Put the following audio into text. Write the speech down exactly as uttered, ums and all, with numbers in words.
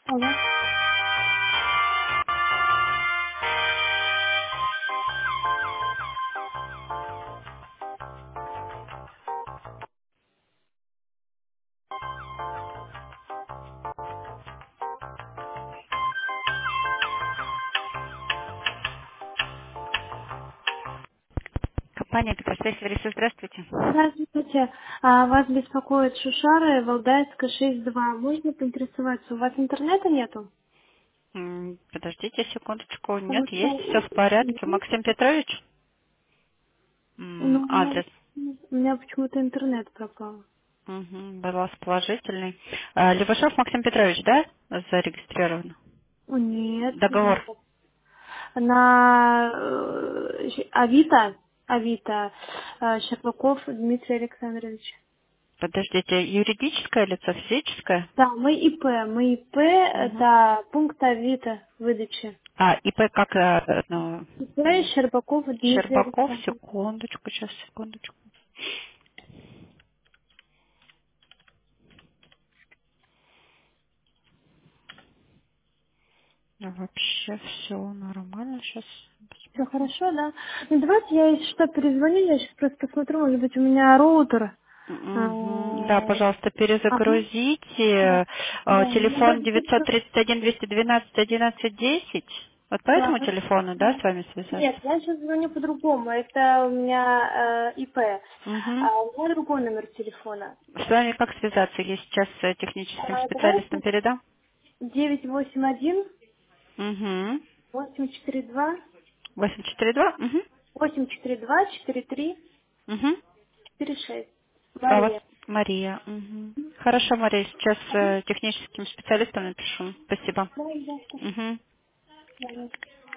Алло. Компания Петросвязь, Лариса, здравствуйте. Здравствуйте. А, вас беспокоит Шушара, Валдайская, шесть два. Можно поинтересоваться, у вас интернета нету? М, Подождите секундочку. Нет, Потому есть, что все в порядке. Максим Петрович? М, ну, Адрес. у меня почему-то интернет пропал. Угу, баланс положительный. А, Левашов Максим Петрович, да? Зарегистрирован. О, нет, нет. Договор. На э, щ- Авито, Авито, э, Щербаков Дмитрий Александрович. Подождите, юридическое лицо, физическое? Да, мы ИП. Мы ИП, Угу. это пункт Авито выдачи. А, ИП как, э, ну, ИП м, Щербаков Дмитрий Щербаков, Александрович. секундочку, сейчас, секундочку. Ну, вообще все нормально, сейчас. Все хорошо, да? Ну, давайте я, если что, перезвоню, я сейчас просто посмотрю, может быть, у меня роутер. А, Мгм. Да, пожалуйста, Ага, перезагрузите. да. Э, Да, ну, Телефон даже девятьсот просто- тридцать один двести двенадцать одиннадцать десять. Вот по этому да, телефону, да, да. с вами связаться? Нет, я сейчас звоню по-другому. Это у меня э, ИП. Угу. А у меня другой номер телефона. С вами как связаться? Я сейчас э, техническим А, специалистам давайте передам. девять восемь один Угу. восемь четыре два восемь четыре два. Угу. восемь четыре два четыре три Угу. четыре шесть. А у вас Мария. Мария. Угу. Хорошо, Мария, сейчас Ага. э, техническим специалистам напишу. Спасибо. Да, да, Угу. да.